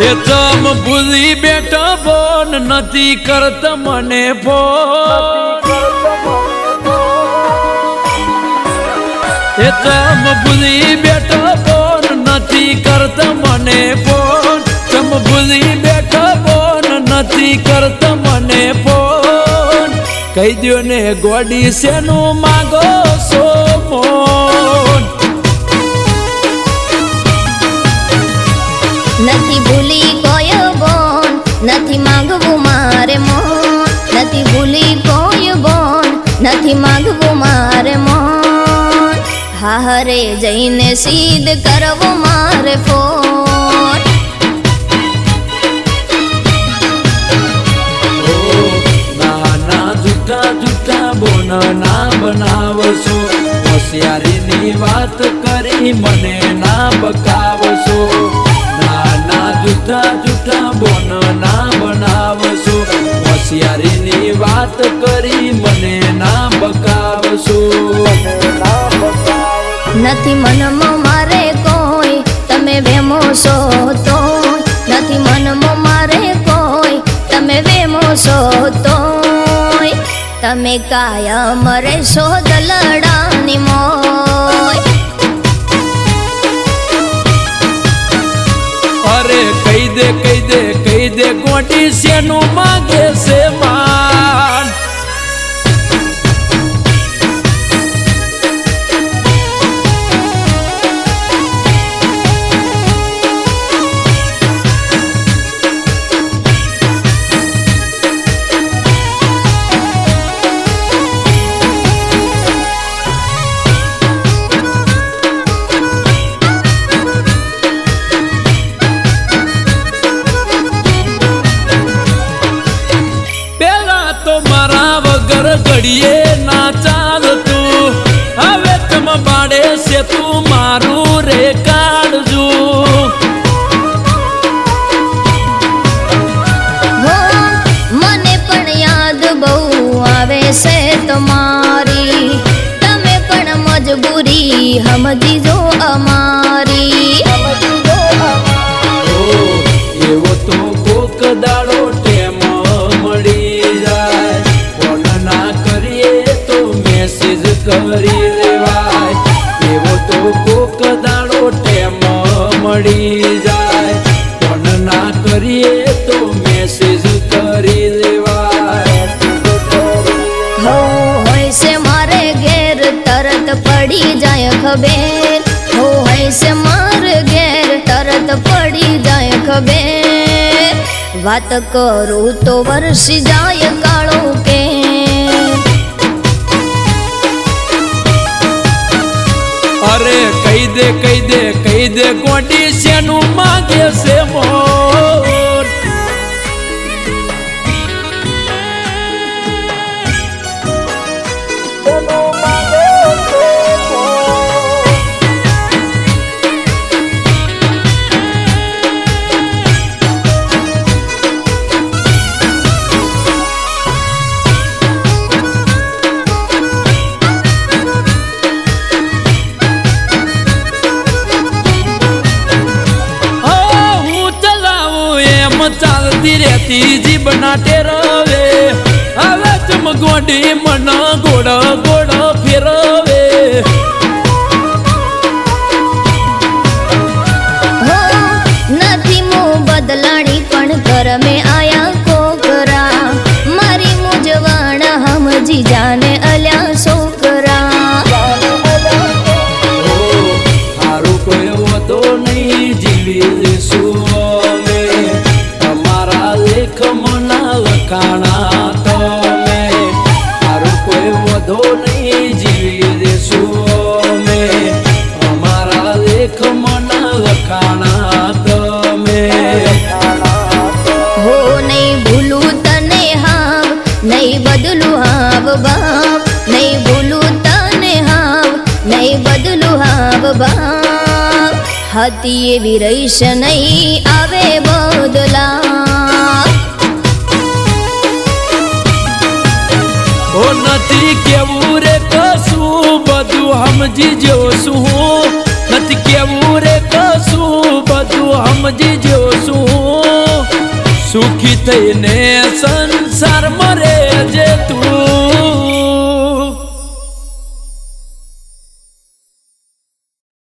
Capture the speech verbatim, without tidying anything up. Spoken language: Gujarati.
એ તમ ભૂલી બેઠો બોન નથી કરત મને ફોન એ તમ ભૂલી બેઠો બોન નથી કરત મને ફોન તમ ભૂલી બેઠો બોન નથી કરત મને ફોન કહી દ્યો ને ગોડી શેનું માગો છો મોન નથી ભૂલી કોઈ બોન નથી માંગવું મારે મોન નથી ભૂલી કોઈ બોન નથી માંગવું મારે મોન હારે જઈને સીધ કરવો મારે ફોન નાના જૂઠા જૂઠા બોન ના બનાવશો હોશિયારીની વાત કરી મને ના બકાવશો નાના જૂઠા જૂઠા બોન ના બનાવશો હોશિયારીની વાત કરી મને ના બકાવશો નથી મનમાં મારે કોઈ તમે વેમો છો તો નથી મનમાં મારે કોઈ તમે વેમો છો તો તમે કાયમ રહેશો દલડાની મોય અરે કહી દે કહી દે કહી દે ગોટી શેનું માગે છે માન ઘડીએ ના ચાલતું હવે તમ બાડે છે તું મારું રે કાઢજો મને પણ યાદ બહુ આવે છે તમારી તમે પણ મજબૂરી સમજી જો અમારી એવો તો કોક દાડો ટેમ મળી જાય મેસેજ કરી લેવાય એવો તો કોક દાડો ટેમ મળી જાય પણ ના કરીએ તો મેસેજ કરી લેવાય હોય છે મારે ઘેર તરત પડી જાય ખબર હોય છે મારે ઘેર તરત પડી જાય ખબર વાત કરું તો વરસી જાય કાળો કે અરે કહી દે કહી દે કહી દે ગોટી શેનું માગે છે મોર ચાલતી રહેતી જીબના ટેરવે હવે તમ ગોડી મન ગોડ ગોડ ફેરવે નથી હું બદલાણી પણ ઘર મેં આયા કોકરા મારી મુજવાણ સમજી જાને અલ્યા છોકરા હારું કોઈ વધો નહીં જીવી લેશું લખાણા તમે હારું કોઈ વધો નહીં જીવી દેશું અમે અમારા લેખ મના લખાણા તમે હો નહીં ભૂલું તને હાવ નહીં બદલું હાવ બાપ નહીં ભૂલું તને હાવ નહીં બદલું હાવ બાપ હતી એવી રહીશ નહીં આવે બદલા ઓ નથી કેવું રે કશું બધું સમજી જો શું નથી કેવું રે કશું બધું સમજી જો છું સુખી થઈને સંસાર મરે જે તું